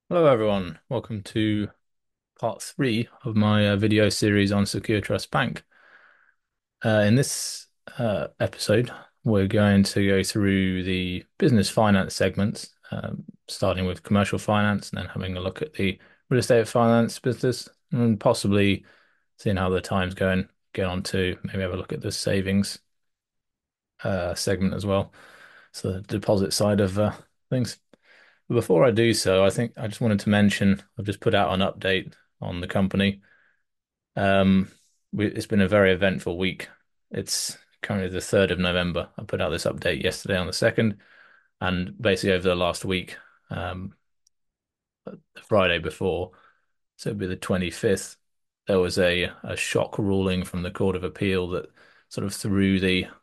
Hello everyone, welcome to part three of my video series on Secure Trust Bank. In this episode, we're going to go through the business finance segments, starting with commercial finance and then having a look at the real estate finance business and possibly seeing how the time's going, get on to maybe have a look at the savings segment as well. So the deposit side of things. But before I do so, I think I just wanted to mention I've just put out an update on the company. Um, it's been a very eventful week. It's currently the 3rd of November. I put out this update yesterday on the 2nd, and basically over the last week, um, the Friday before, so it'd be the 25th, there was a shock ruling from the Court of Appeal that sort of threw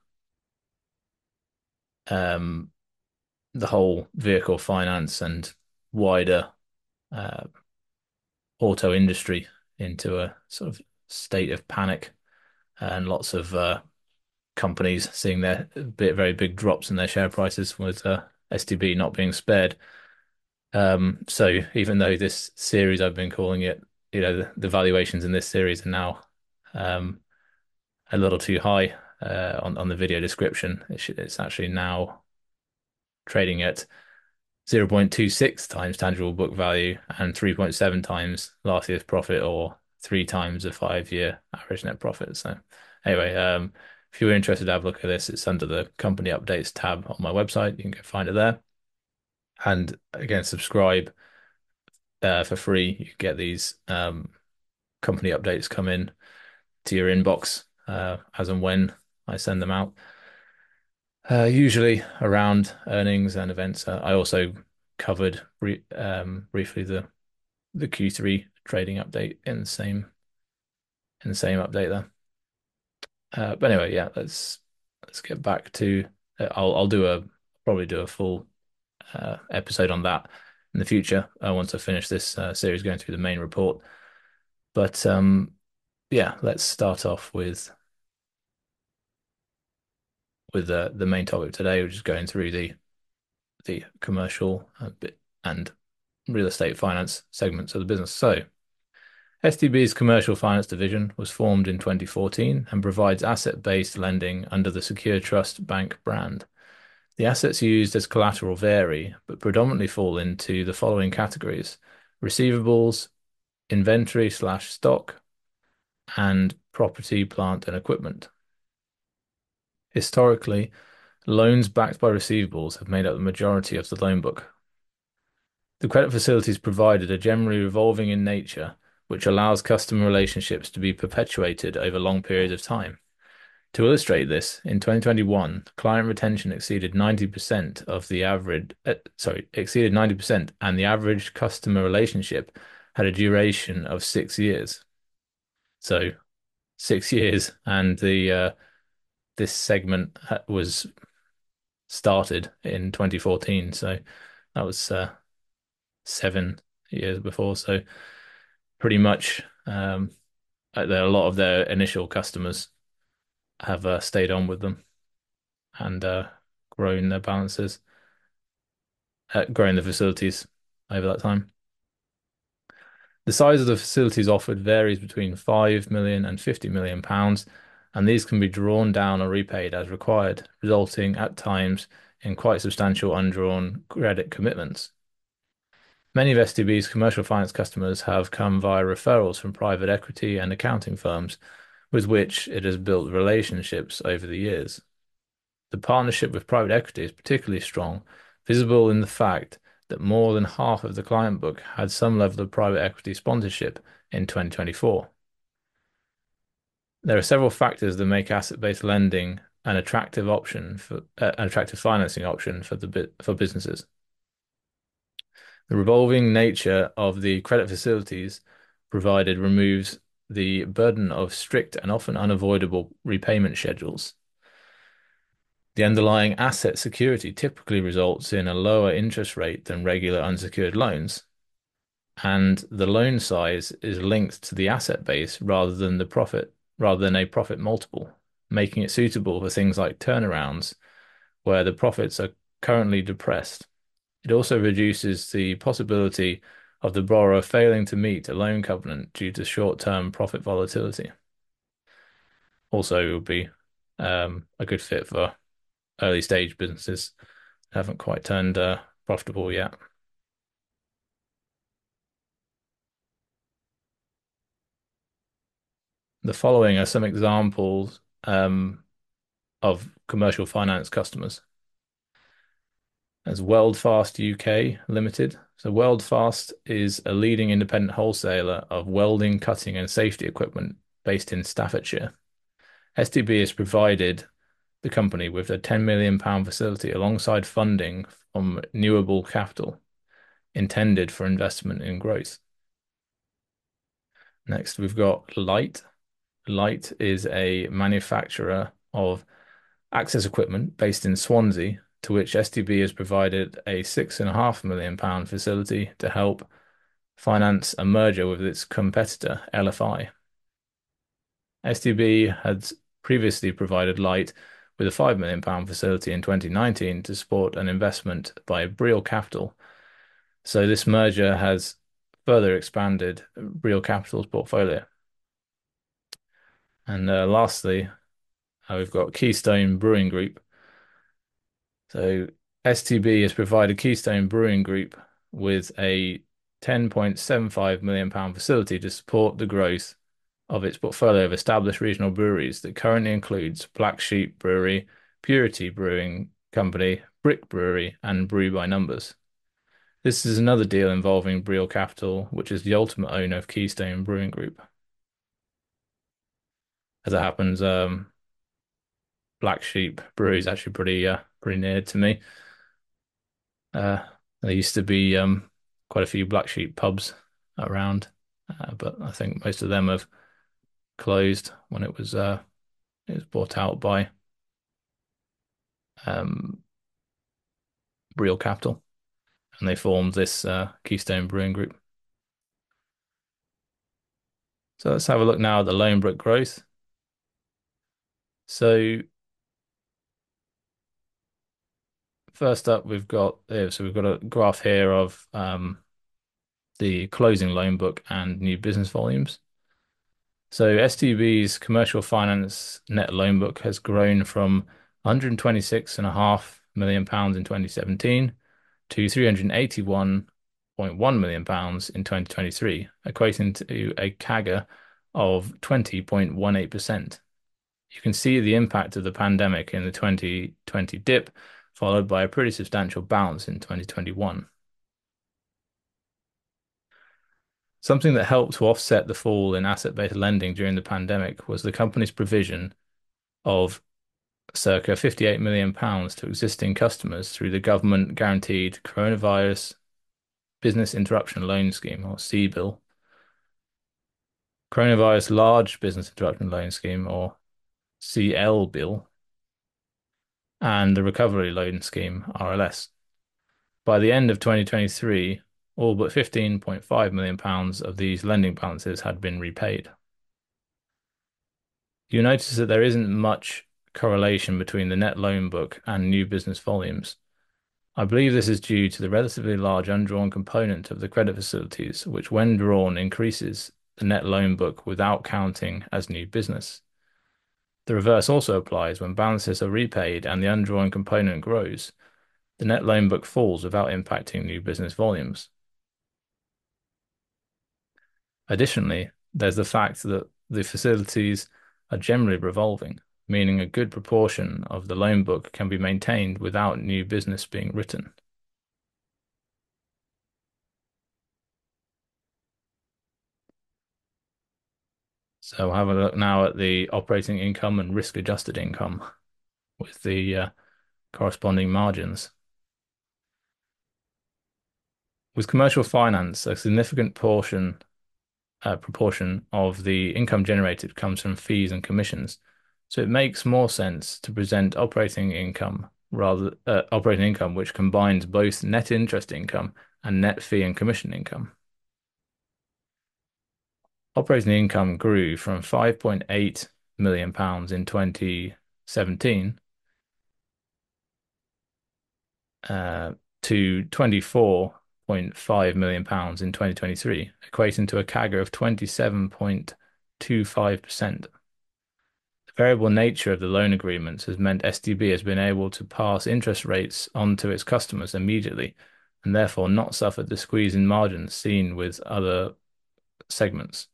um, the whole vehicle finance and wider uh, auto industry into a sort of state of panic, and lots of companies seeing their very big drops in their share prices with STB not being spared. So even though this series I've been calling it, the valuations in this series are now um, a little too high on the video description. It's actually now trading at 0.26 times tangible book value and 3.7 times last year's profit, or 3 times the 5-year average net profit. So anyway, if you're interested to have a look at this, it's under the company updates tab on my website. You can go find it there. And again, subscribe for free. You get these company updates come in to your inbox as and when I send them out. Usually around earnings and events. I also covered briefly the Q3 trading update in the same update there. But anyway, yeah, let's get back to. I'll probably do a full episode on that in the future once I finish this series going through the main report. But yeah, let's start off with the main topic today, which is going through the commercial bit and real estate finance segments of the business. So, STB's commercial finance division was formed in 2014 and provides asset-based lending under the Secure Trust Bank brand. The assets used as collateral vary, but predominantly fall into the following categories: receivables, inventory/stock, and property, plant, and equipment. Historically, loans backed by receivables have made up the majority of the loan book. The credit facilities provided are generally revolving in nature, which allows customer relationships to be perpetuated over long periods of time. To illustrate this, in 2021, client retention exceeded 90% of the average, exceeded 90%, and the average customer relationship had a duration of 6 years. So 6 years, and the this segment was started in 2014. So that was 7 years before. So pretty much, a lot of their initial customers have stayed on with them and grown their balances, growing the facilities over that time. The size of the facilities offered varies between 5 million and 50 million pounds, and these can be drawn down or repaid as required, resulting at times in quite substantial undrawn credit commitments. Many of STB's commercial finance customers have come via referrals from private equity and accounting firms with which it has built relationships over the years. The partnership with private equity is particularly strong, visible in the fact that more than half of the client book had some level of private equity sponsorship in 2024. There are several factors that make asset-based lending an attractive financing option for businesses. The revolving nature of the credit facilities provided removes the burden of strict and often unavoidable repayment schedules. The underlying asset security typically results in a lower interest rate than regular unsecured loans, and the loan size is linked to the asset base rather than a profit multiple, making it suitable for things like turnarounds where the profits are currently depressed. It also reduces the possibility of the borrower failing to meet a loan covenant due to short-term profit volatility. Also, it would be a good fit for early stage businesses that haven't quite turned profitable yet. The following are some examples of commercial finance customers. As Weldfast UK Limited. So Weldfast is a leading independent wholesaler of welding, cutting, and safety equipment based in Staffordshire. STB has provided the company with a £10 million facility alongside funding from Newable Capital intended for investment in growth. Next, we've got Light. Light is a manufacturer of access equipment based in Swansea, to which STB has provided a £6.5 million facility to help finance a merger with its competitor, LFI. STB had previously provided Light with a £5 million facility in 2019 to support an investment by Breel Capital. So this merger has further expanded Breel Capital's portfolio. And lastly, we've got Keystone Brewing Group. So STB has provided Keystone Brewing Group with a £10.75 million facility to support the growth of its portfolio of established regional breweries that currently includes Black Sheep Brewery, Purity Brewing Company, Brick Brewery, and Brew by Numbers. This is another deal involving Breel Capital, which is the ultimate owner of Keystone Brewing Group. As it happens, Black Sheep Brewery is actually pretty near to me. Uh, there used to be quite a few Black Sheep pubs around, but I think most of them have closed when it was bought out by um, Breel Capital, and they formed this Keystone Brewing Group. So let's have a look now at the loan book growth. So first up, we've got a graph here of the closing loan book and new business volumes. So STB's commercial finance net loan book has grown from £126.5 million in 2017 to £381.1 million in 2023, equating to a CAGR of 20.18%. You can see the impact of the pandemic in the 2020 dip, followed by a pretty substantial bounce in 2021. Something that helped to offset the fall in asset-based lending during the pandemic was the company's provision of circa £58 million to existing customers through the government-guaranteed Coronavirus Business Interruption Loan Scheme, or CBIL, Coronavirus Large Business Interruption Loan Scheme, or CLBIL, and the Recovery Loan Scheme, RLS. By the end of 2023, all but £15.5 million of these lending balances had been repaid. You notice that there isn't much correlation between the net loan book and new business volumes. I believe this is due to the relatively large undrawn component of the credit facilities, which when drawn increases the net loan book without counting as new business. The reverse also applies when balances are repaid and the undrawn component grows. The net loan book falls without impacting new business volumes. Additionally, there's the fact that the facilities are generally revolving, meaning a good proportion of the loan book can be maintained without new business being written. So we'll have a look now at the operating income and risk-adjusted income with the corresponding margins. With commercial finance, a significant proportion of the income generated comes from fees and commissions. So it makes more sense to present operating income which combines both net interest income and net fee and commission income. Operating income grew from £5.8 million in 2017 to £24 £1.5 million in 2023, equating to a CAGR of 27.25%. The variable nature of the loan agreements has meant STB has been able to pass interest rates on to its customers immediately and therefore not suffered the squeeze in margins seen with other segments.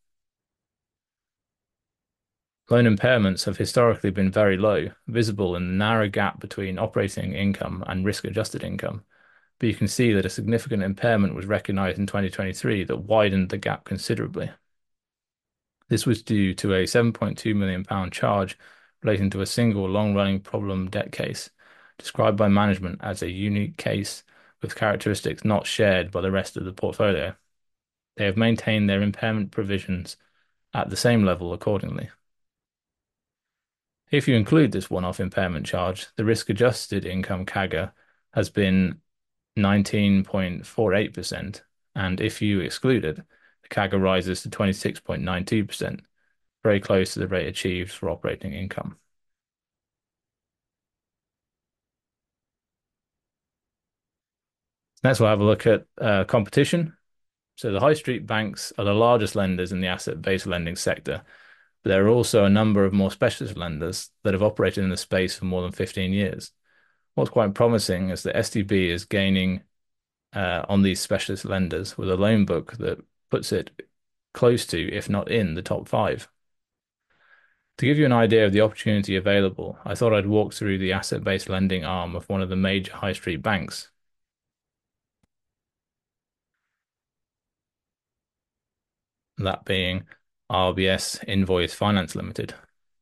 Loan impairments have historically been very low, visible in the narrow gap between operating income and risk-adjusted income, but you can see that a significant impairment was recognized in 2023 that widened the gap considerably. This was due to a £7.2 million charge relating to a single long-running problem debt case, described by management as a unique case with characteristics not shared by the rest of the portfolio. They have maintained their impairment provisions at the same level accordingly. If you include this one-off impairment charge, the risk-adjusted income CAGR has been 19.48%, and if you exclude it, the CAGR rises to 26.92%, very close to the rate achieved for operating income. Next, we'll have a look at competition. So the high street banks are the largest lenders in the asset-based lending sector, but there are also a number of more specialist lenders that have operated in the space for more than 15 years. What's quite promising is that STB is gaining on these specialist lenders with a loan book that puts it close to, if not in, the top five. To give you an idea of the opportunity available, I thought I'd walk through the asset-based lending arm of one of the major high street banks. That being RBS Invoice Finance Limited.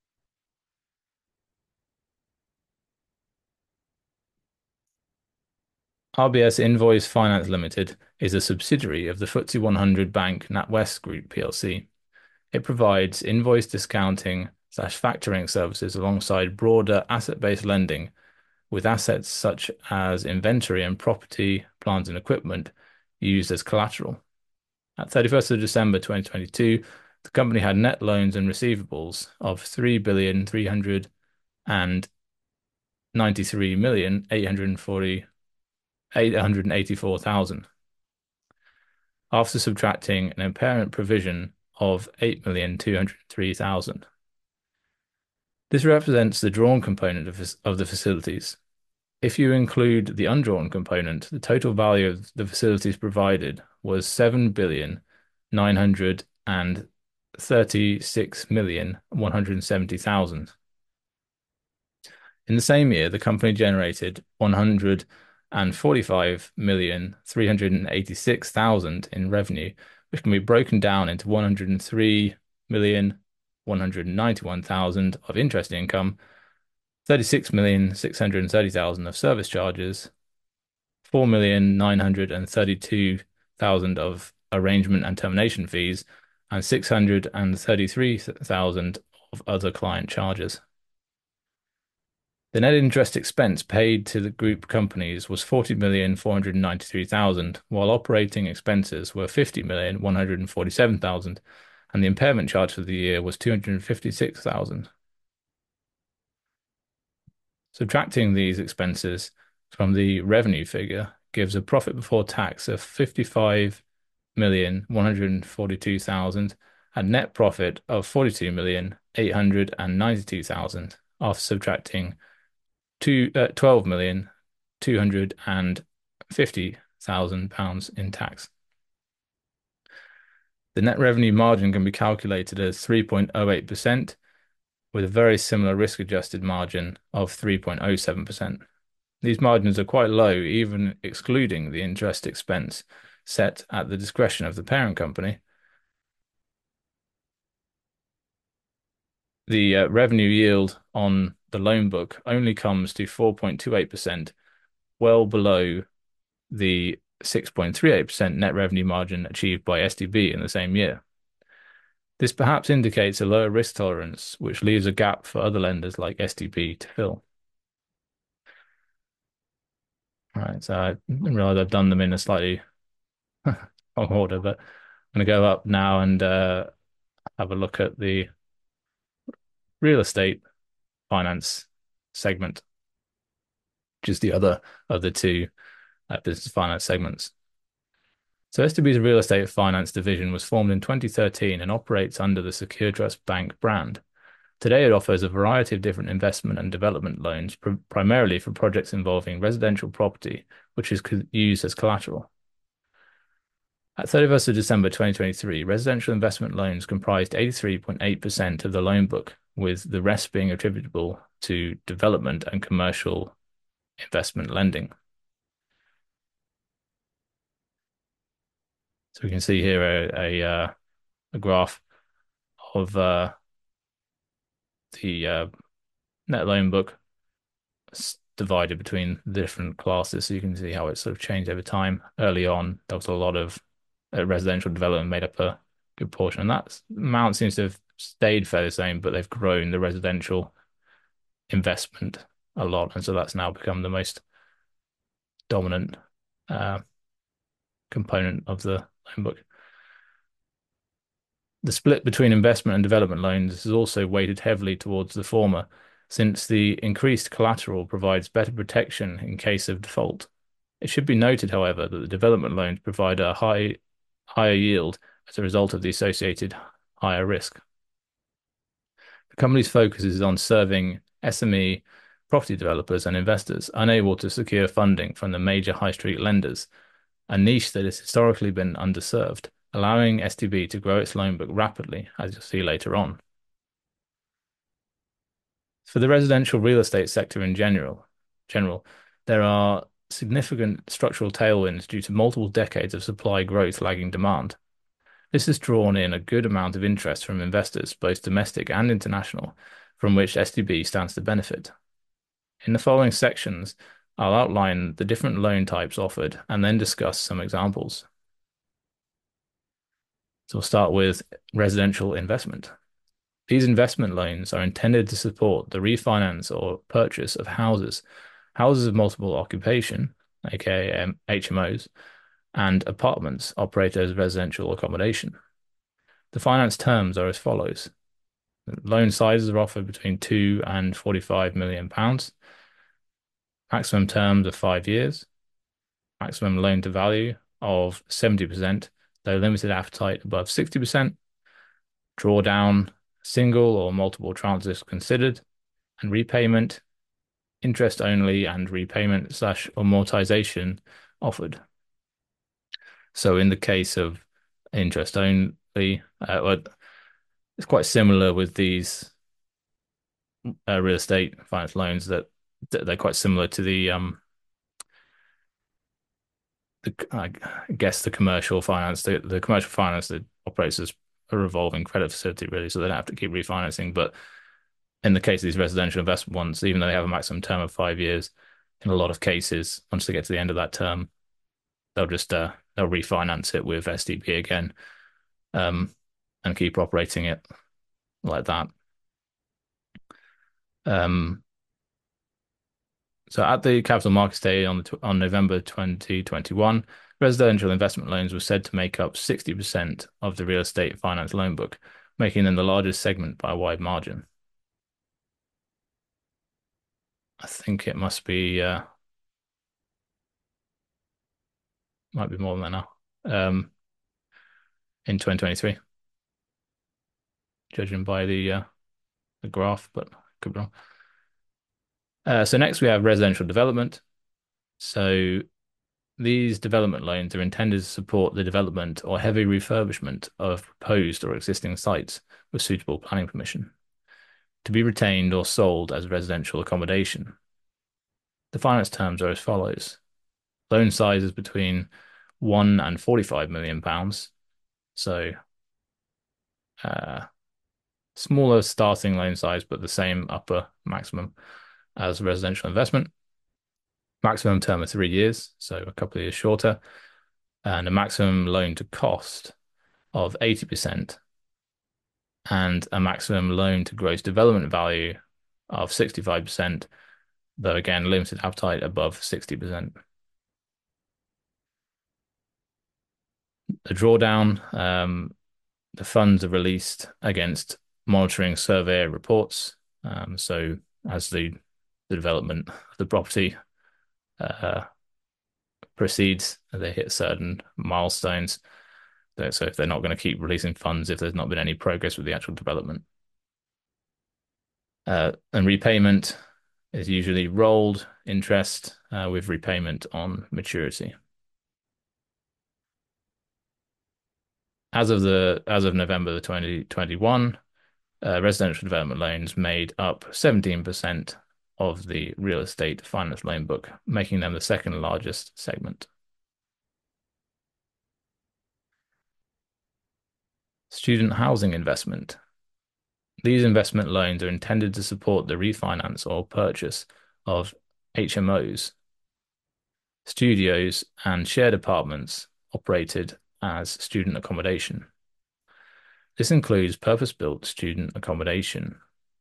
RBS Invoice Finance Limited is a subsidiary of the FTSE 100 bank NatWest Group plc. It provides invoice discounting/factoring services alongside broader asset-based lending with assets such as inventory and property, plant and equipment used as collateral. At 31st of December 2022, the company had net loans and receivables of £3,393,884,000 after subtracting an impairment provision of £8,203,000. This represents the drawn component of the facilities. If you include the undrawn component, the total value of the facilities provided was £7,936,170,000. In the same year, the company generated £145,386,000 in revenue, which can be broken down into £103,191,000 of interest income, £36,630,000 of service charges, £4,932,000 of arrangement and termination fees, and £633,000 of other client charges. The net interest expense paid to the group companies was £40,493,000, while operating expenses were £50,147,000, and the impairment charge for the year was £256,000. Subtracting these expenses from the revenue figure gives a profit before tax of £55,142,000 and net profit of £42,892,000 after subtracting £12,250,000 in tax. The net revenue margin can be calculated as 3.08%, with a very similar risk-adjusted margin of 3.07%. These margins are quite low, even excluding the interest expense set at the discretion of the parent company. The revenue yield on the loan book only comes to 4.28%, well below the 6.38% net revenue margin achieved by STB in the same year. This perhaps indicates a lower risk tolerance, which leaves a gap for other lenders like STB to fill. All right, so I didn't realize I've done them in a slightly wrong order, but I'm going to go up now and have a look at the real estate finance segment, which is the other of the two business finance segments. So STB's real estate finance division was formed in 2013 and operates under the Secure Trust Bank brand. Today, it offers a variety of different investment and development loans, primarily for projects involving residential property, which is used as collateral. At 31st of December 2023, residential investment loans comprised 83.8% of the loan book, with the rest being attributable to development and commercial investment lending. So we can see here a graph of the net loan book divided between the different classes. So you can see how it's sort of changed over time. Early on, there was a lot of residential development made up a good portion, and that amount seems to have stayed fairly the same, but they've grown the residential investment a lot, and so that's now become the most dominant uh, component of the loan book. The split between investment and development loans is also weighted heavily towards the former, since the increased collateral provides better protection in case of default. It should be noted, however, that the development loans provide a higher yield as a result of the associated higher risk. The company's focus is on serving SME property developers and investors unable to secure funding from the major high street lenders, a niche that has historically been underserved, allowing STB to grow its loan book rapidly, as you'll see later on. For the residential real estate sector in general, there are significant structural tailwinds due to multiple decades of supply growth lagging demand. This has drawn in a good amount of interest from investors, both domestic and international, from which STB stands to benefit. In the following sections, I'll outline the different loan types offered and then discuss some examples. So we'll start with residential investment. These investment loans are intended to support the refinance or purchase of houses of multiple occupation, aka HMOs, and apartments operated as residential accommodation. The finance terms are as follows. Loan sizes are offered between £2 and £45 million. Maximum terms of 5 years. Maximum loan to value of 70%, though limited appetite above 60%. Drawdown, single or multiple tranches considered, and repayment, interest only, and repayment slash amortization offered. So in the case of interest only, it's quite similar with these real estate finance loans that they're quite similar to I guess the commercial finance, the commercial finance that operates as a revolving credit facility, really, so they don't have to keep refinancing. But in the case of these residential investment ones, even though they have a maximum term of 5 years, in a lot of cases, once they get to the end of that term, they'll refinance it with STB again, and keep operating it like that. So at the Capital Markets Day on November 2021, residential investment loans were said to make up 60% of the real estate finance loan book, making them the largest segment by a wide margin. I think it must be might be more than that now. In 2023, judging by the graph, but could be wrong. So next we have residential development. So these development loans are intended to support the development or heavy refurbishment of proposed or existing sites with suitable planning permission to be retained or sold as residential accommodation. The finance terms are as follows. Loan sizes between £1 and £45 million. So smaller starting loan size, but the same upper maximum as residential investment. Maximum term of 3 years, so a couple of years shorter, and a maximum loan to cost of 80%, and a maximum loan to gross development value of 65%, though again, limited appetite above 60%. The drawdown, the funds are released against monitoring survey reports. So as the development of the property proceeds as they hit certain milestones. So if they're not going to keep releasing funds if there's not been any progress with the actual development. And repayment is usually rolled interest with repayment on maturity. As of November 2021, residential development loans made up 17% of the real estate finance loan book, making them the second largest segment. Student housing investment. These investment loans are intended to support the refinance or purchase of HMOs, studios, and shared apartments operated as student accommodation. This includes purpose-built student accommodation,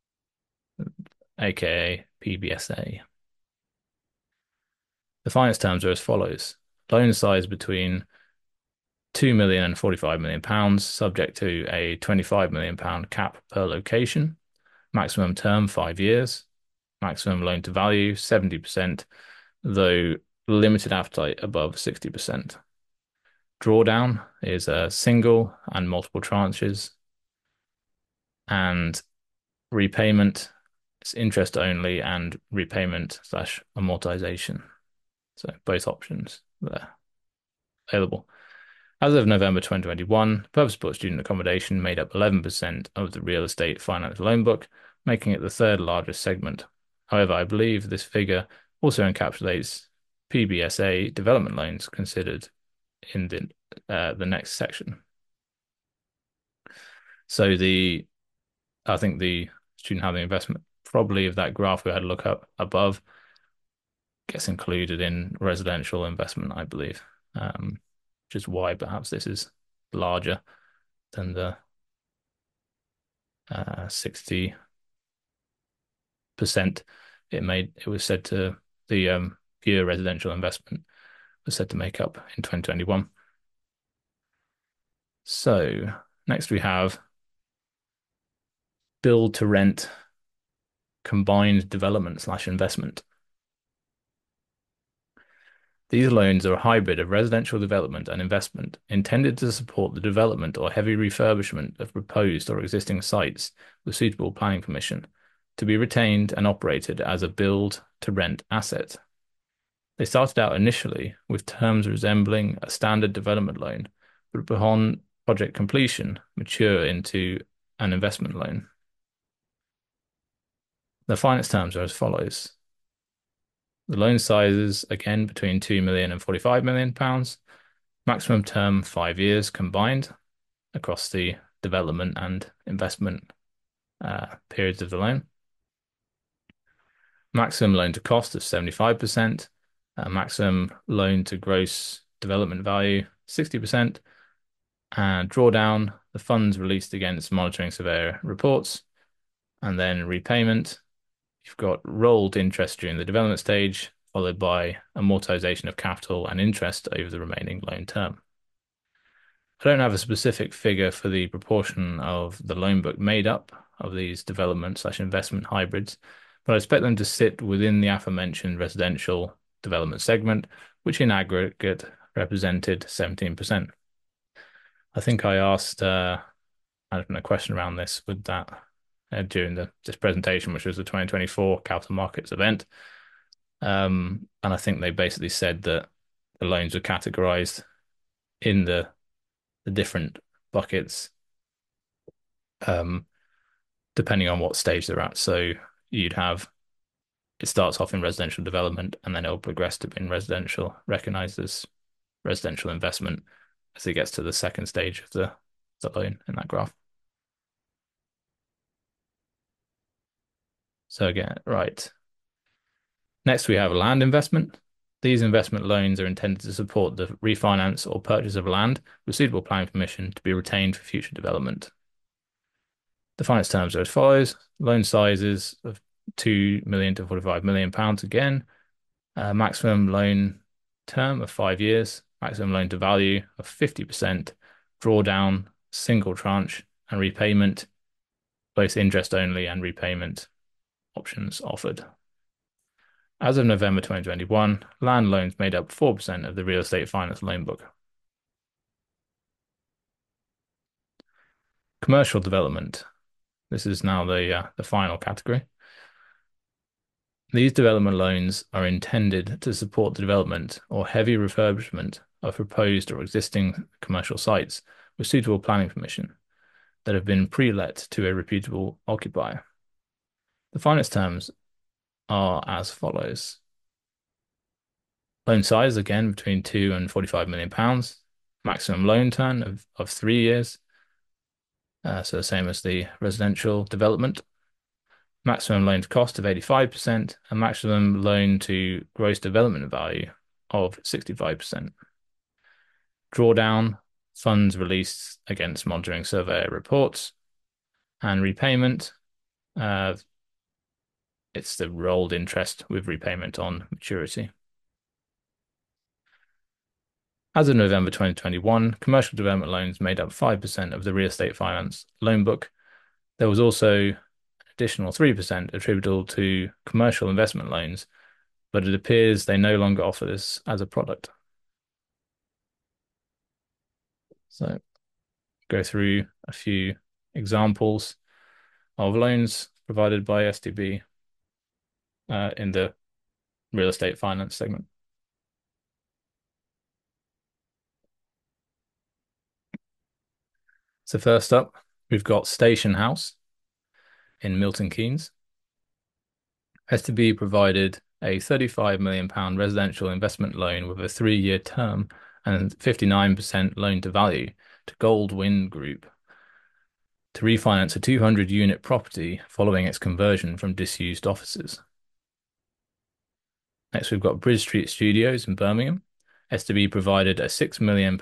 aka PBSA. The finance terms are as follows. Loan size between 2 million and 45 million pounds, subject to a 25 million pound cap per location. Maximum term 5 years. Maximum loan to value 70%, though limited appetite above 60%. Drawdown is a single and multiple tranches, and repayment is interest only and repayment/amortization. So both options there available. As of November 2021, purpose-built student accommodation made up 11% of the real estate finance loan book, making it the third largest segment. However, I believe this figure also encapsulates PBSA development loans considered in the next section. So I think the student housing investment, probably of that graph we had to look up above, gets included in residential investment, I believe, which is why perhaps this is larger than the 60% it was said to the pure residential investment was said to make up in 2021. So next we have build to rent combined development/investment. These loans are a hybrid of residential development and investment intended to support the development or heavy refurbishment of proposed or existing sites with suitable planning permission to be retained and operated as a build to rent asset. They started out initially with terms resembling a standard development loan, but upon project completion, mature into an investment loan. The finance terms are as follows. The loan sizes, again, between 2 million and 45 million pounds. Maximum term 5 years combined across the development and investment periods of the loan. Maximum loan to cost of 75%. Maximum loan to gross development value 60%. And drawdown, the funds released against monitoring surveyor reports. And then repayment, you've got rolled interest during the development stage, followed by amortization of capital and interest over the remaining loan term. I don't have a specific figure for the proportion of the loan book made up of these development/investment hybrids, but I expect them to sit within the aforementioned residential development segment, which in aggregate represented 17%. I think I asked a question around this with that during this presentation, which was the 2024 capital markets event. And I think they basically said that the loans were categorized in the different buckets depending on what stage they're at. So it starts off in residential development and then it'll progress to being recognized as residential investment as it gets to the second stage of the loan in that graph. So again, right. Next, we have land investment. These investment loans are intended to support the refinance or purchase of land with suitable planning permission to be retained for future development. The finance terms are as follows. Loan sizes of 2 million to 45 million pounds again. Maximum loan term of 5 years. Maximum loan to value of 50%. Drawdown, single tranche, and repayment, both interest only and repayment options offered. As of November 2021, land loans made up 4% of the real estate finance loan book. Commercial development. This is now the final category. These development loans are intended to support the development or heavy refurbishment of proposed or existing commercial sites with suitable planning permission that have been pre-let to a reputable occupier. The finance terms are as follows. Loan size, again, between 2 and 45 million pounds. Maximum loan term of 3 years. So the same as the residential development. Maximum loan to cost of 85% and maximum loan to gross development value of 65%. Drawdown, funds released against monitoring surveyor reports, and repayment, it's the rolled interest with repayment on maturity. As of November 2021, commercial development loans made up 5% of the real estate finance loan book. There was also additional 3% attributable to commercial investment loans, but it appears they no longer offer this as a product. So go through a few examples of loans provided by STB in the real estate finance segment. So first up, we've got Station House in Milton Keynes. STB provided a £35 million residential investment loan with a 3-year term and 59% loan to value to Goldwyn Group to refinance a 200-unit property following its conversion from disused offices. Next, we've got Bridge Street Studios in Birmingham. STB provided a £6 million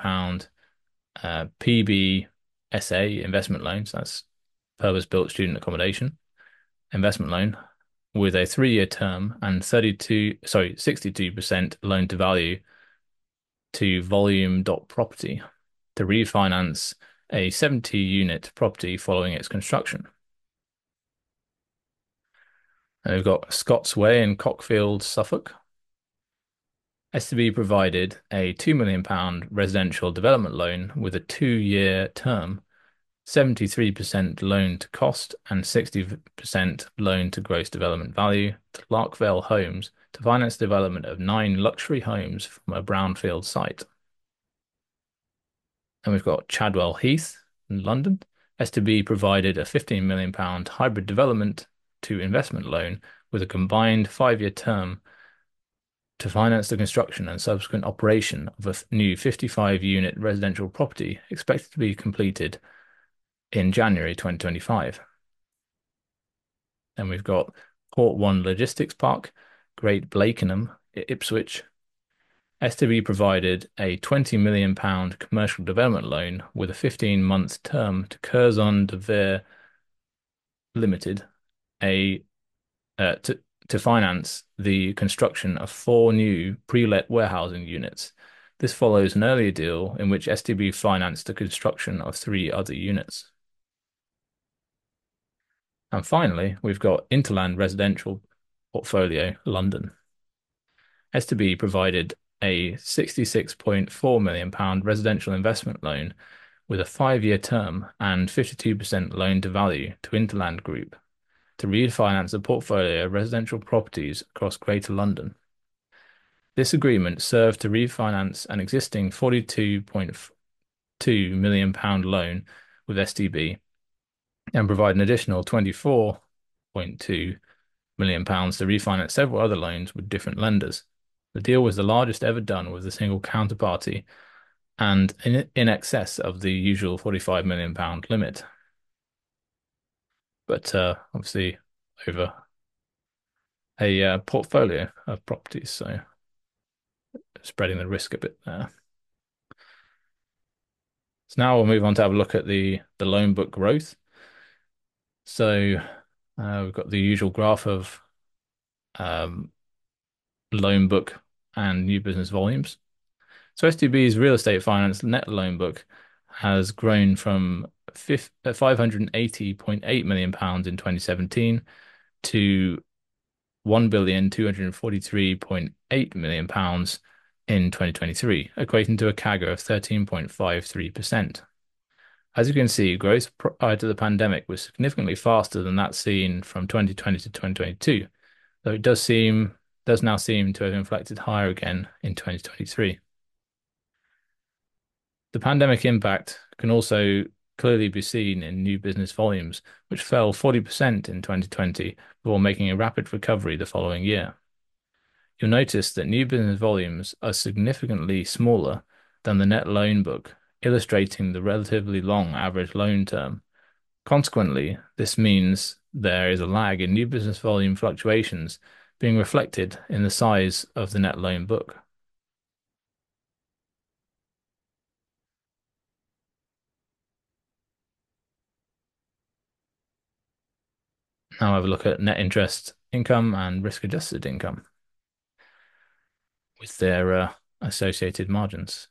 PBSA investment loan, so that's purpose-built student accommodation investment loan, with a 3-year term and 62% loan to value to Volume Property to refinance a 70-unit property following its construction. And we've got Scots Way in Cockfield, Suffolk. STB provided a £2 million residential development loan with a 2-year term, 73% loan to cost and 60% loan to gross development value to Larkvale Homes to finance the development of 9 luxury homes from a brownfield site. And we've got Chadwell Heath in London. STB provided a £15 million hybrid development to investment loan with a combined 5-year term to finance the construction and subsequent operation of a new 55-unit residential property expected to be completed in January 2025. Then we've got Port One Logistics Park, Great Blakenham, Ipswich. STB provided a £20 million commercial development loan with a 15-month term to Curzon de Vere Limited, to finance the construction of 4 new pre-let warehousing units. This follows an earlier deal in which STB financed the construction of 3 other units. And finally, we've got Interland Residential Portfolio, London. STB provided a £66.4 million residential investment loan with a 5-year term and 52% loan to value to Interland Group to refinance a portfolio of residential properties across Greater London. This agreement served to refinance an existing £42.2 million loan with STB and provide an additional £24.2 million to refinance several other loans with different lenders. The deal was the largest ever done with a single counterparty and in excess of the usual £45 million limit. But obviously over a portfolio of properties, so spreading the risk a bit there. So now we'll move on to have a look at the loan book growth. So we've got the usual graph of loan book and new business volumes. So STB's real estate finance net loan book has grown from £580.8 million in 2017 to £1,243.8 million in 2023, equating to a CAGR of 13.53%. As you can see, growth prior to the pandemic was significantly faster than that seen from 2020 to 2022, though it does now seem to have inflected higher again in 2023. The pandemic impact can also clearly be seen in new business volumes, which fell 40% in 2020 before making a rapid recovery the following year. You'll notice that new business volumes are significantly smaller than the net loan book, illustrating the relatively long average loan term. Consequently, this means there is a lag in new business volume fluctuations being reflected in the size of the net loan book. Now have a look at net interest income and risk-adjusted income with their associated margins.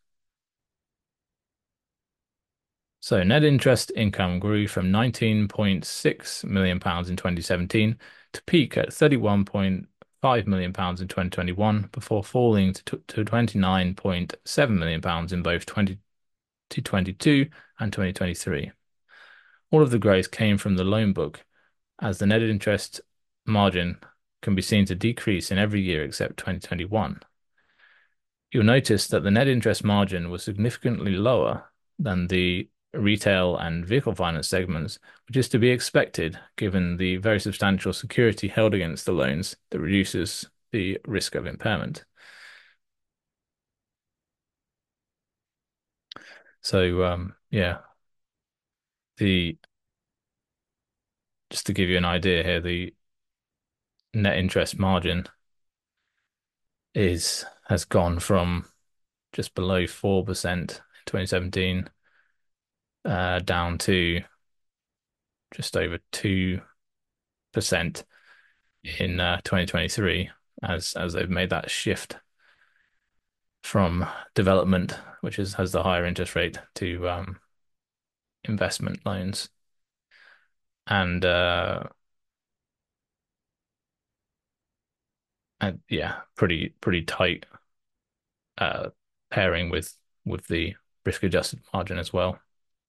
So net interest income grew from £19.6 million in 2017 to peak at £31.5 million in 2021 before falling to £29.7 million in both 2022 and 2023. All of the growth came from the loan book, as the net interest margin can be seen to decrease in every year except 2021. You'll notice that the net interest margin was significantly lower than the retail and vehicle finance segments, which is to be expected given the very substantial security held against the loans that reduces the risk of impairment. So, yeah, the just to give you an idea here, the net interest margin has gone from just below 4% in 2017 down to just over 2% in 2023 as they've made that shift from development, which has the higher interest rate, to investment loans. And yeah, pretty tight pairing with the risk adjusted margin as well.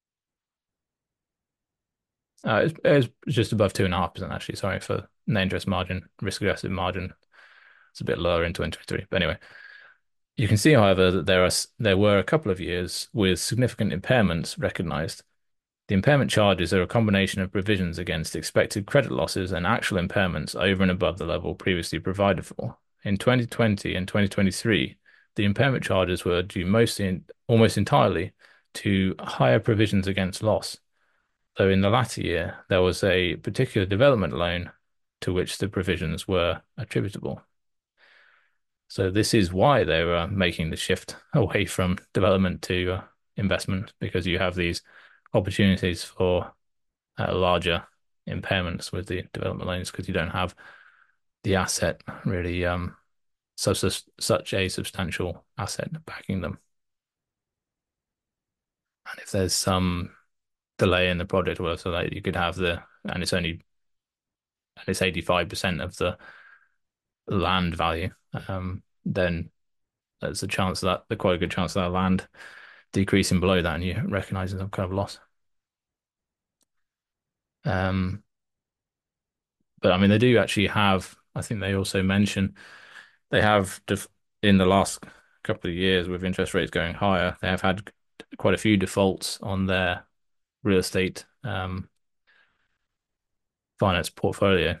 It's just above 2.5% actually. Sorry, for net interest margin, risk adjusted margin. It's a bit lower in 2023. But anyway, you can see, however, that there were a couple of years with significant impairments recognized. The impairment charges are a combination of provisions against expected credit losses and actual impairments over and above the level previously provided for. In 2020 and 2023, the impairment charges were due almost entirely to higher provisions against loss, though in the latter year there was a particular development loan to which the provisions were attributable. So this is why they were making the shift away from development to investment, because you have these opportunities for larger impairments with the development loans because you don't have the asset really such a substantial asset backing them. And if there's some delay in the project or whatever, so that you could have and it's 85% of the land value, then there's a chance that quite a good chance of that land decreasing below that and you recognizing some kind of loss. Um, but I mean, they do actually have, I think they also mention they have in the last couple of years with interest rates going higher, they have had quite a few defaults on their real estate finance portfolio.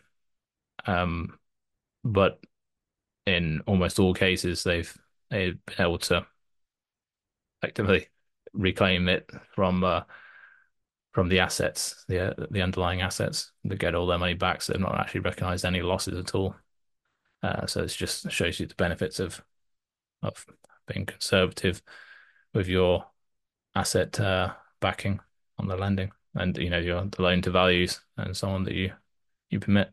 But in almost all cases, they've been able to effectively reclaim it from the assets, the underlying assets, to get all their money back. So they've not actually recognized any losses at all. So it just shows you the benefits of being conservative with your asset backing on the lending, and the loan to values and so on that you permit.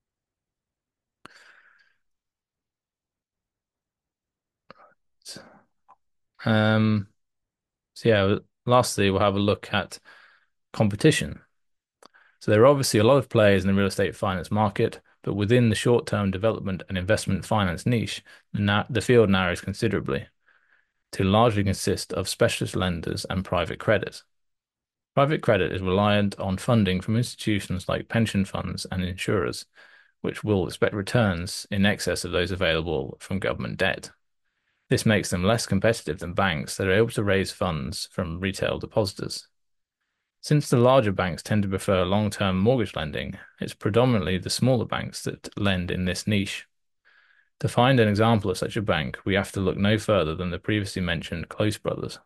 Um, so yeah, lastly, we'll have a look at competition. So there are obviously a lot of players in the real estate finance market, but within the short-term development and investment finance niche, the field narrows considerably to largely consist of specialist lenders and private credit. Private credit is reliant on funding from institutions like pension funds and insurers, which will expect returns in excess of those available from government debt. This makes them less competitive than banks that are able to raise funds from retail depositors. Since the larger banks tend to prefer long-term mortgage lending, it's predominantly the smaller banks that lend in this niche. To find an example of such a bank, we have to look no further than the previously mentioned Close Brothers.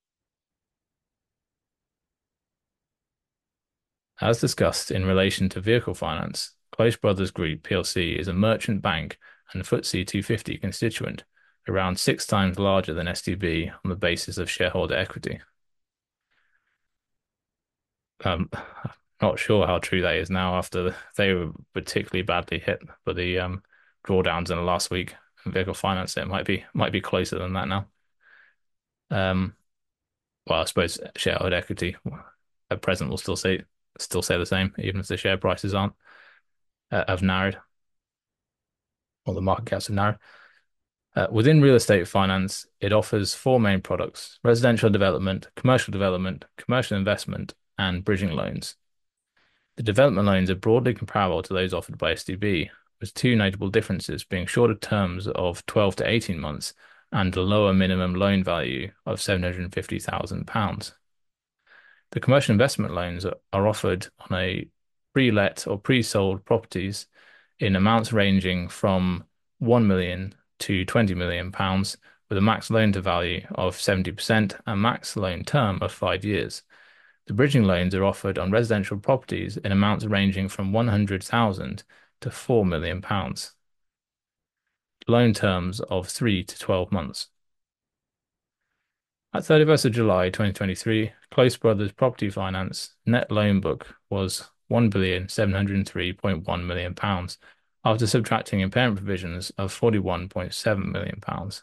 As discussed in relation to vehicle finance, Close Brothers Group plc is a merchant bank and FTSE 250 constituent, around 6 times larger than STB on the basis of shareholder equity. Not sure how true that is now after they were particularly badly hit by the drawdowns in the last week. Vehicle finance, it might be closer than that now. Um, well, I suppose shareholder equity at present will still say the same, even if the share prices aren't have narrowed or the market caps have narrowed. Within real estate finance, it offers four main products: residential development, commercial investment, and bridging loans. The development loans are broadly comparable to those offered by SDB, with two notable differences being shorter terms of 12 to 18 months and a lower minimum loan value of £750,000. The commercial investment loans are offered on a pre-let or pre-sold properties in amounts ranging from 1 million to 20 million pounds, with a max loan to value of 70% and max loan term of 5 years. The bridging loans are offered on residential properties in amounts ranging from 100,000 to 4 million pounds. Loan terms of 3 to 12 months. At 31st of July 2023, Close Brothers Property Finance net loan book was £1,703.1 million after subtracting impairment provisions of £41.7 million.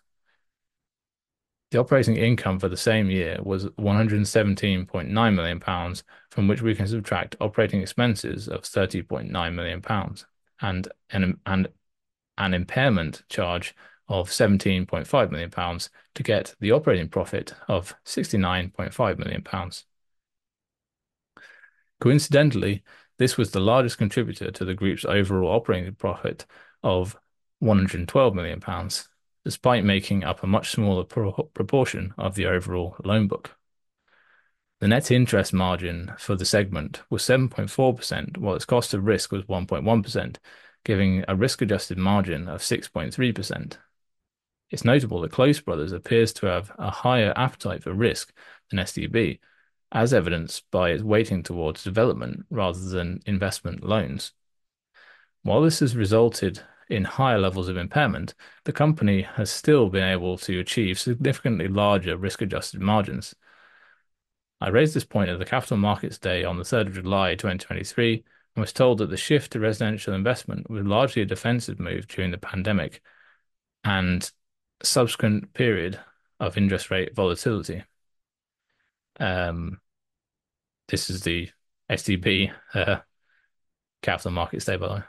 The operating income for the same year was £117.9 million, from which we can subtract operating expenses of £30.9 million and an impairment charge of £17.5 million to get the operating profit of £69.5 million. Coincidentally, this was the largest contributor to the group's overall operating profit of £112 million, despite making up a much smaller proportion of the overall loan book. The net interest margin for the segment was 7.4%, while its cost of risk was 1.1%, giving a risk-adjusted margin of 6.3%. It's notable that Close Brothers appears to have a higher appetite for risk than SDB, as evidenced by its weighting towards development rather than investment loans. While this has resulted in higher levels of impairment, the company has still been able to achieve significantly larger risk-adjusted margins. I raised this point at the Capital Markets Day on the 3rd of July 2023 and was told that the shift to residential investment was largely a defensive move during the pandemic and subsequent period of interest rate volatility. This is the SDB Capital Markets Day, by the way.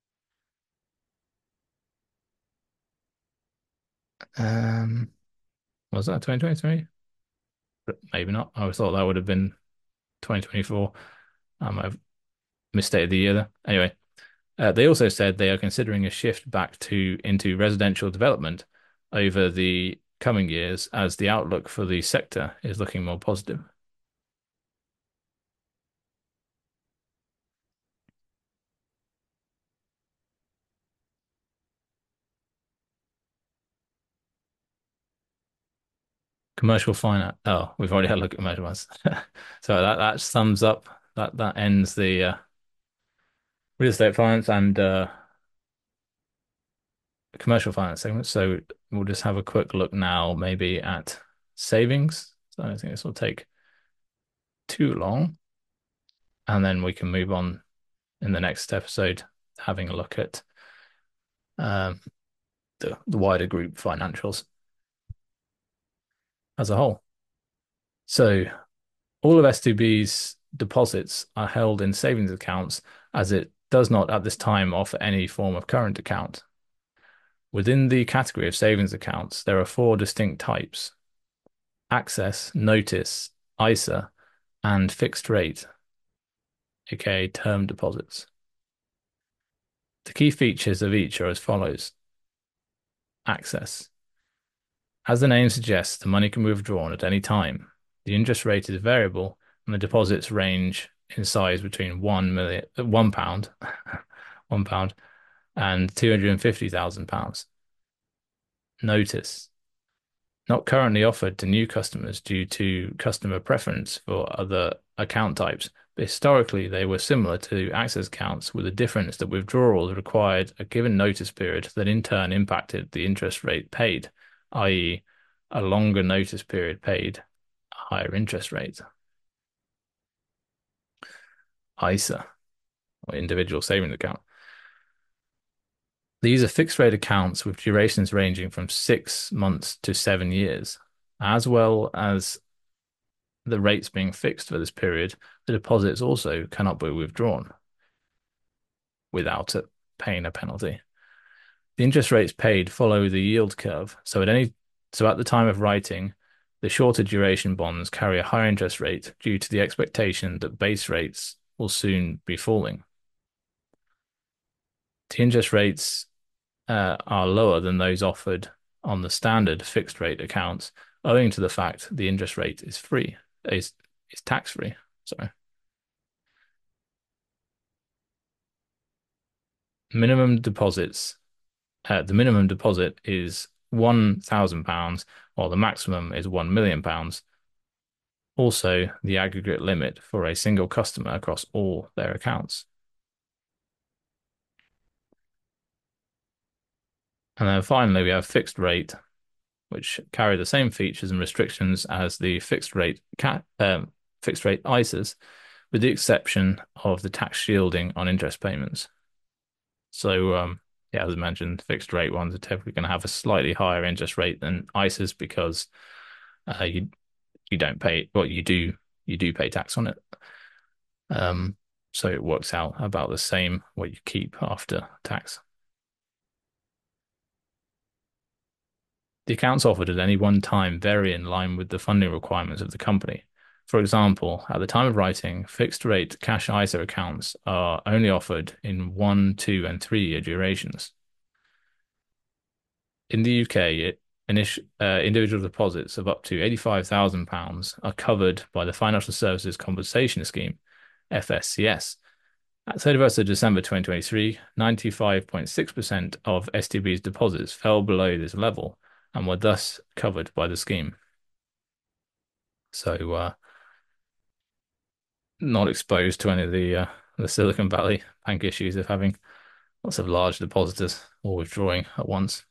Was that 2023? Maybe not. I thought that would have been 2024. I've misstated the year there. Anyway, they also said they are considering a shift back into residential development over the coming years as the outlook for the sector is looking more positive. Commercial finance. Oh, we've already had a look at commercial ones. So that sums up that ends the real estate finance and commercial finance segment. So we'll just have a quick look now, maybe at savings. So I don't think this will take too long, and then we can move on in the next episode, having a look at um, the wider group financials as a whole. So all of S2B's deposits are held in savings accounts as it does not at this time offer any form of current account. Within the category of savings accounts, there are four distinct types: access, notice, ISA, and fixed rate, aka term deposits. The key features of each are as follows. Access. As the name suggests, the money can be withdrawn at any time. The interest rate is variable and the deposits range in size between £1, £1 and £250,000. Notice. Not currently offered to new customers due to customer preference for other account types, but historically they were similar to access accounts with the difference that withdrawals required a given notice period that in turn impacted the interest rate paid, i.e., a longer notice period paid a higher interest rate. ISA, or individual savings account. These are fixed rate accounts with durations ranging from 6 months to 7 years, as well as the rates being fixed for this period. The deposits also cannot be withdrawn without it paying a penalty. The interest rates paid follow the yield curve, so at the time of writing, the shorter duration bonds carry a higher interest rate due to the expectation that base rates will soon be falling. The interest rates are lower than those offered on the standard fixed rate accounts, owing to the fact the interest rate is tax free. Sorry. Minimum deposits. The minimum deposit is £1,000, while the maximum is £1,000,000. Also, the aggregate limit for a single customer across all their accounts. And then finally, we have fixed rate, which carry the same features and restrictions as the fixed rate ISAs, with the exception of the tax shielding on interest payments. So, yeah, as I mentioned, fixed rate ones are typically going to have a slightly higher interest rate than ISAs because you don't pay, well, you do pay tax on it. So it works out about the same what you keep after tax. The accounts offered at any one time vary in line with the funding requirements of the company. For example, at the time of writing, fixed rate cash ISA accounts are only offered in 1, 2, and 3 year durations. In the UK, individual deposits of up to £85,000 are covered by the Financial Services Compensation Scheme, FSCS. At 31st of December 2023, 95.6% of STB's deposits fell below this level and were thus covered by the scheme. So, not exposed to any of the Silicon Valley bank issues of having lots of large depositors all withdrawing at once.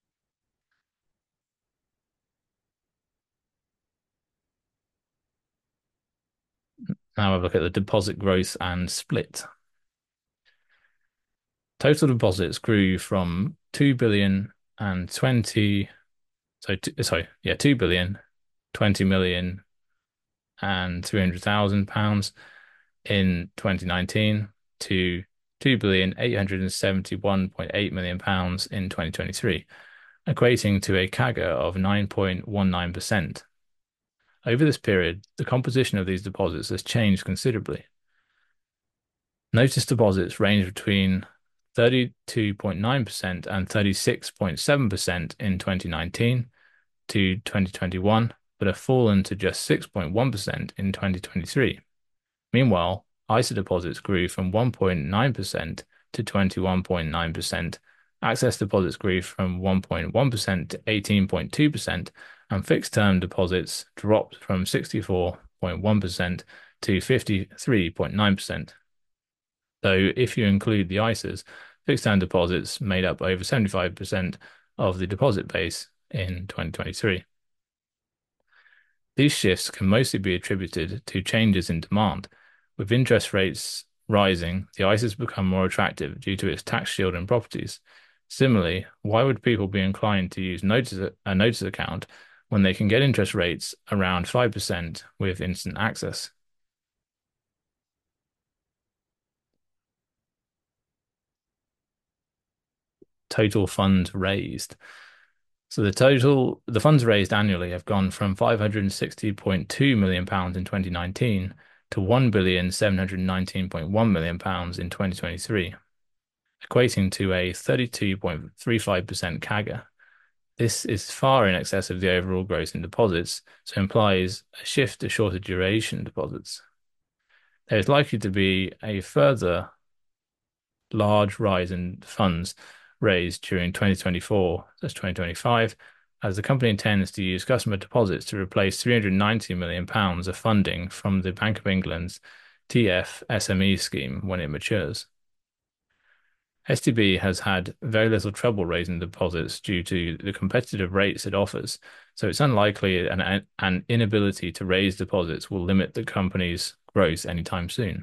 Now have a look at the deposit growth and split. Total deposits grew from 2 billion and 20, so sorry, yeah, 2 billion, 20 million and £300,000 in 2019 to 2,871.8 million pounds in 2023, equating to a CAGR of 9.19%. Over this period, the composition of these deposits has changed considerably. Notice deposits range between 32.9% and 36.7% in 2019 to 2021, but have fallen to just 6.1% in 2023. Meanwhile, ISA deposits grew from 1.9% to 21.9%, access deposits grew from 1.1% to 18.2%, and fixed term deposits dropped from 64.1% to 53.9%. Though if you include the ISAs, fixed term deposits made up over 75% of the deposit base in 2023. These shifts can mostly be attributed to changes in demand. With interest rates rising, the ISAs become more attractive due to its tax shielding properties. Similarly, why would people be inclined to use a notice account when they can get interest rates around 5% with instant access? total funds raised. So the funds raised annually have gone from 560.2 million pounds in 2019 to 1,719.1 million pounds in 2023, equating to a 32.35% CAGR. This is far in excess of the overall growth in deposits, so implies a shift to shorter duration deposits. There is likely to be a further large rise in funds raised during 2024, that's 2025, as the company intends to use customer deposits to replace 390 million pounds of funding from the Bank of England's TFSME scheme when it matures. STB has had very little trouble raising deposits due to the competitive rates it offers, so it's unlikely an inability to raise deposits will limit the company's growth anytime soon.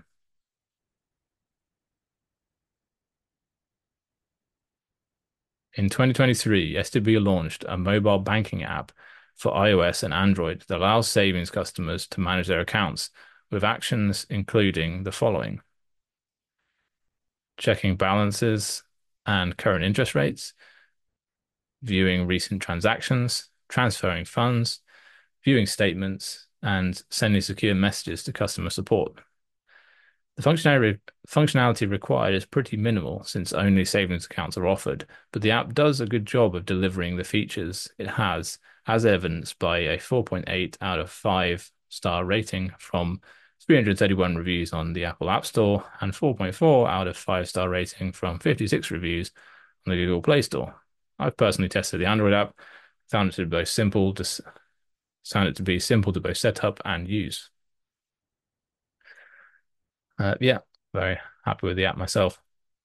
In 2023, STB launched a mobile banking app for iOS and Android that allows savings customers to manage their accounts with actions including the following: checking balances and current interest rates, viewing recent transactions, transferring funds, viewing statements, and sending secure messages to customer support. The functionality required is pretty minimal since only savings accounts are offered, but the app does a good job of delivering the features it has, as evidenced by a 4.8 out of 5 star rating from 331 reviews on the Apple App Store and 4.4 out of 5 star rating from 56 reviews on the Google Play Store. I've personally tested the Android app, found it to be simple to both set up and use. Yeah, very happy with the app myself.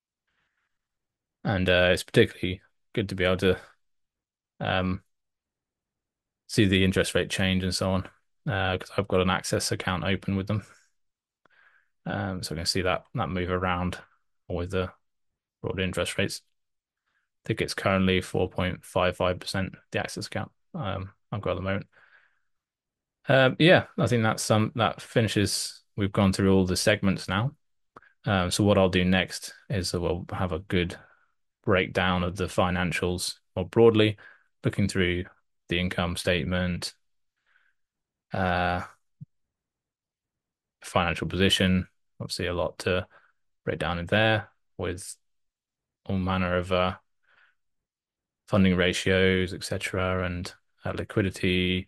And it's particularly good to be able to um, see the interest rate change and so on, because I've got an Access account open with them. So I can see that move around with the broad interest rates. I think it's currently 4.55%, the Access account I've got at the moment. Yeah, I think that finishes. We've gone through all the segments now. So what I'll do next is we'll have a good breakdown of the financials more broadly, looking through the income statement, uh, financial position. Obviously, a lot to break down in there with all manner of funding ratios, etc., and liquidity,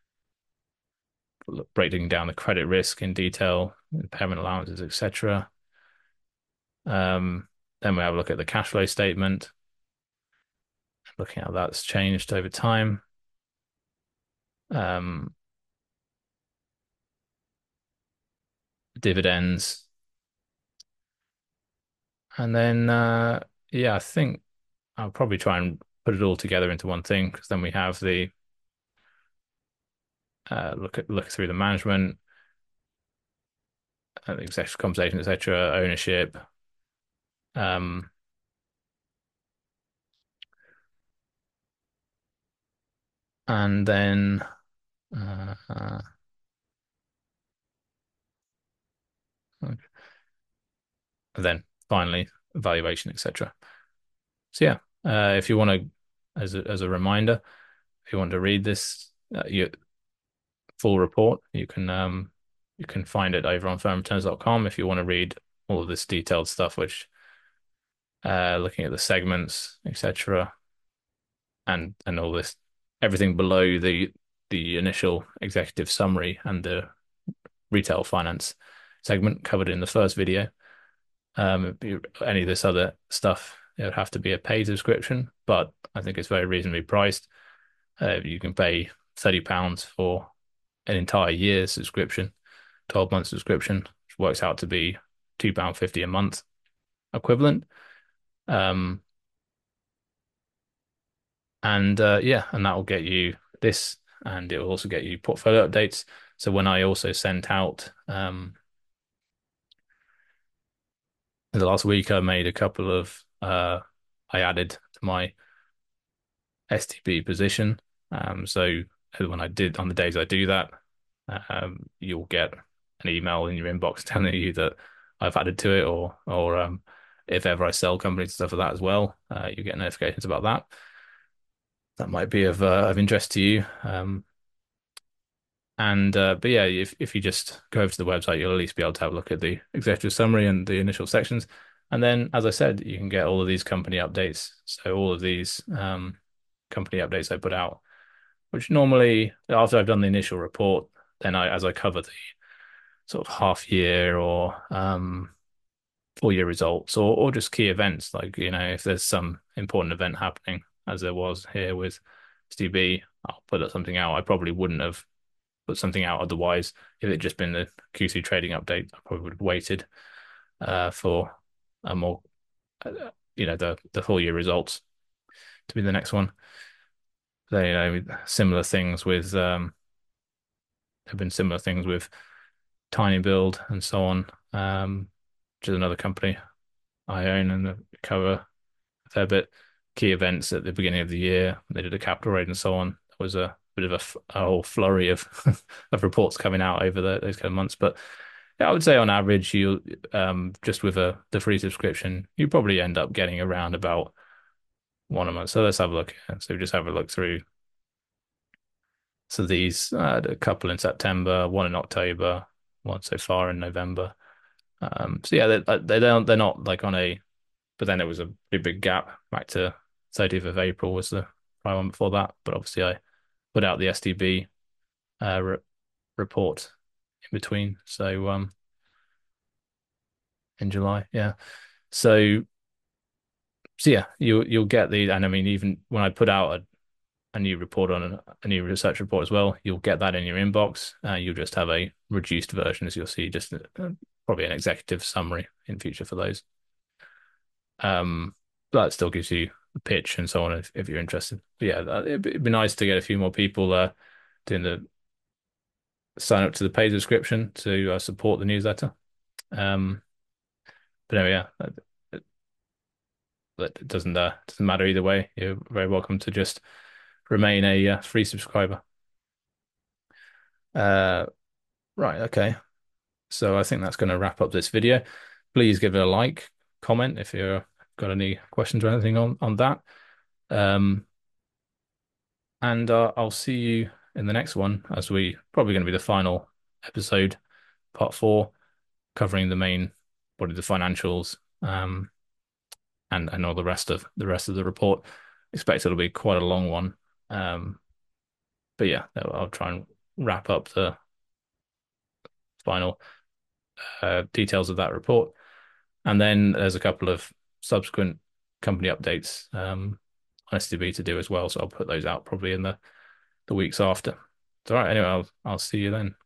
breaking down the credit risk in detail, impairment allowances, etc. Then we have a look at the cash flow statement, looking at how that's changed over time. Um, Dividends, and then yeah, I think I'll probably try and put it all together into one thing because then we have the look through the management, executive compensation, etc., ownership, um, and then uh, uh, and then finally evaluation, etc. So yeah, if you want to, as a reminder, if you want to read this your full report, you can find it over on firmreturns.com if you want to read all of this detailed stuff, which looking at the segments, etc., and all this, everything below the initial executive summary and the retail finance segment covered in the first video. Any of this other stuff, it would have to be a paid subscription, but I think it's very reasonably priced. You can pay £30 for an entire year's subscription, 12-month subscription, which works out to be £2.50 a month equivalent. Um, and yeah, and that will get you this, and it will also get you portfolio updates. So when I also sent out the last week, I made a couple of I added to my STB position. So when I did on the days I do that, you'll get an email in your inbox telling you that I've added to it, or if ever I sell companies and stuff like that as well, you get notifications about that. That might be of interest to you. And but yeah, if you just go over to the website, you'll at least be able to have a look at the executive summary and the initial sections. And then, as I said, you can get all of these company updates. So all of these company updates I put out, which normally after I've done the initial report, then as I cover the sort of half year or full year results or just key events, like if there's some important event happening, as there was here with STB, I'll put something out. I probably wouldn't have put something out otherwise. If it just been the Q3 trading update, I probably would have waited for a more, the full year results to be the next one. So, similar things with have been similar things with Tiny Build and so on, which is another company I own and cover a fair bit. Key events at the beginning of the year, they did a capital raid and so on. There was a bit of a whole flurry of of reports coming out over those kind of months. But yeah, I would say on average, you just with the free subscription, you probably end up getting around about one a month. So let's have a look. So just have a look through. So these a couple in September, one in October, one so far in November. So yeah, they're not like on a, but then it was a pretty big gap back to 30th of April was the prior one before that. But obviously I put out the SDB re report in between. So in July, yeah. So yeah, you'll get the, and I mean even when I put out a new report on a new research report as well, you'll get that in your inbox. You'll just have a reduced version, as you'll see, just probably an executive summary in future for those. But that still gives you a pitch and so on if you're interested. But yeah, it'd be nice to get a few more people doing the sign up to the paid subscription to support the newsletter. Um, but anyway, yeah, that doesn't matter either way. You're very welcome to just remain a free subscriber. Uh, right, okay. So I think that's going to wrap up this video. Please give it a like, comment if you've got any questions or anything on that. Um, and I'll see you in the next one, as we probably going to be the final episode, part 4, covering the main body, the financials, and all the rest of the report. Expect it'll be quite a long one. But yeah, I'll try and wrap up the final details of that report. And then there's a couple of subsequent company updates on STB to do as well. So I'll put those out probably in the weeks after. It's all right. Anyway, I'll see you then.